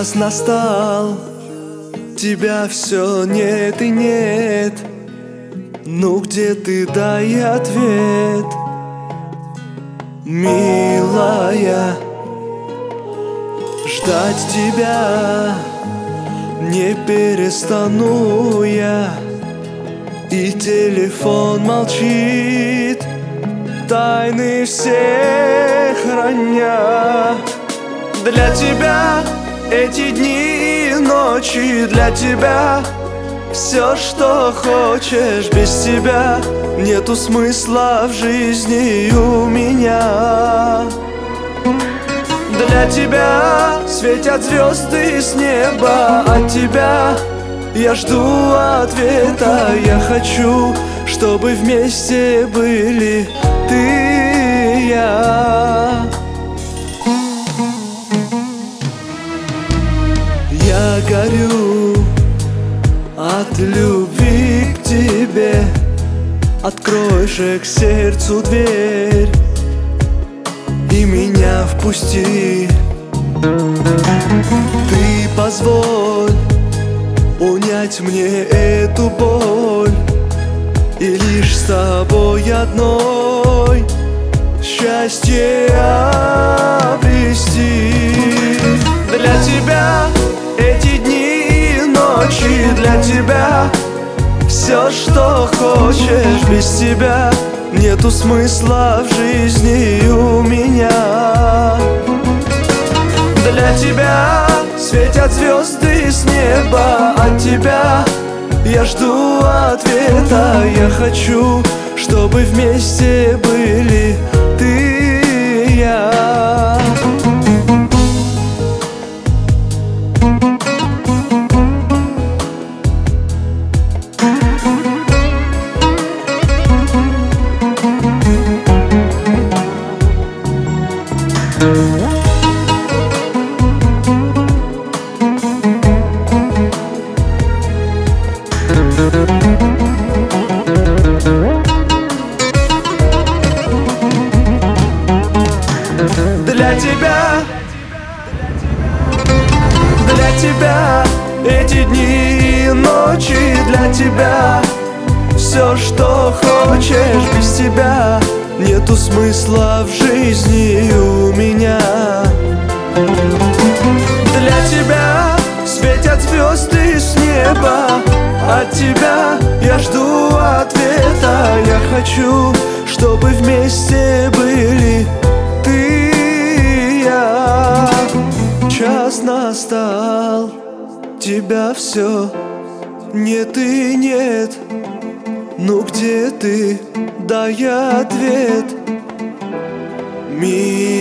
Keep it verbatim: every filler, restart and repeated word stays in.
Час настал, тебя все нет и нет. Ну где ты, дай ответ, милая. Ждать тебя не перестану я, и телефон молчит, тайны все храня. Для тебя эти дни и ночи, для тебя все, что хочешь. Без тебя нету смысла в жизни у меня. Для тебя светят звезды с неба, от тебя я жду ответа. Я хочу, чтобы вместе были ты и я. Я горю от любви к тебе. Открой же к сердцу дверь и меня впусти. Ты позволь унять мне эту боль, и лишь с тобой одной счастье обрести. Для тебя эти дни и ночи, для тебя все, что хочешь. Без тебя нету смысла в жизни у меня. Для тебя светят звезды с неба, от тебя я жду ответа. Я хочу, чтобы вместе были ты и я. Для тебя, для тебя эти дни и ночи, для тебя все, что хочешь. Без тебя нету смысла в жизни у меня. Для тебя светят звезды с неба, от тебя я жду ответа. Я хочу, чтобы вместе были ты и я. Час настал, тебя все нет и нет. Ну где ты, дай ответ, милая.